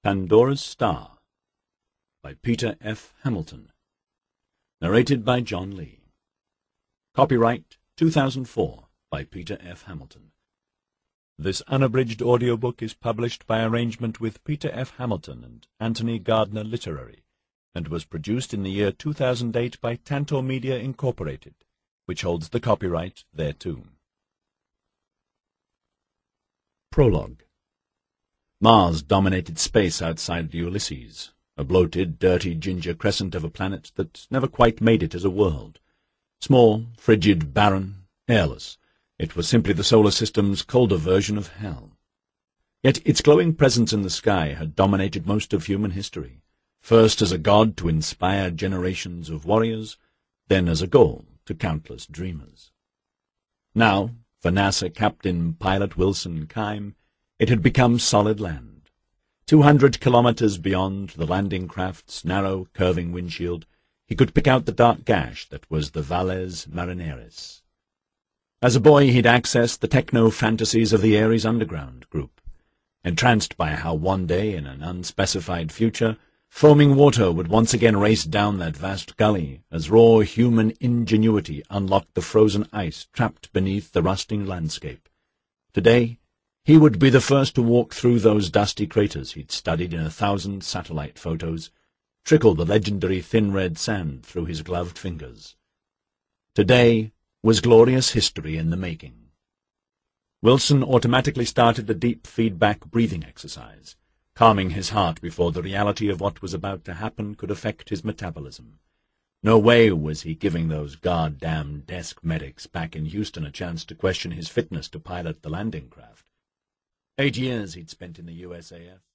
Pandora's Star by Peter F. Hamilton. Narrated by John Lee. Copyright 2004 by Peter F. Hamilton. This unabridged audiobook is published by arrangement with Peter F. Hamilton and Anthony Gardner Literary, and was produced in the year 2008 by Tantor Media Incorporated, which holds the copyright thereto. Prologue. Mars dominated space outside Ulysses, a bloated, dirty ginger crescent of a planet that never quite made it as a world. Small, frigid, barren, airless, it was simply the solar system's colder version of hell. Yet its glowing presence in the sky had dominated most of human history, first as a god to inspire generations of warriors, then as a goal to countless dreamers. Now, for NASA Captain Pilot Wilson Keim, it had become solid land. 200 kilometers beyond the landing craft's narrow, curving windshield, he could pick out the dark gash that was the Valles Marineris. As a boy, he'd accessed the techno-fantasies of the Ares Underground group, entranced by how one day in an unspecified future, foaming water would once again race down that vast gully as raw human ingenuity unlocked the frozen ice trapped beneath the rusting landscape. Today, he would be the first to walk through those dusty craters he'd studied in 1,000 satellite photos, trickle the legendary thin red sand through his gloved fingers. Today was glorious history in the making. Wilson automatically started the deep feedback breathing exercise, calming his heart before the reality of what was about to happen could affect his metabolism. No way was he giving those goddamn desk medics back in Houston a chance to question his fitness to pilot the landing craft. 8 years he'd spent in the USAF.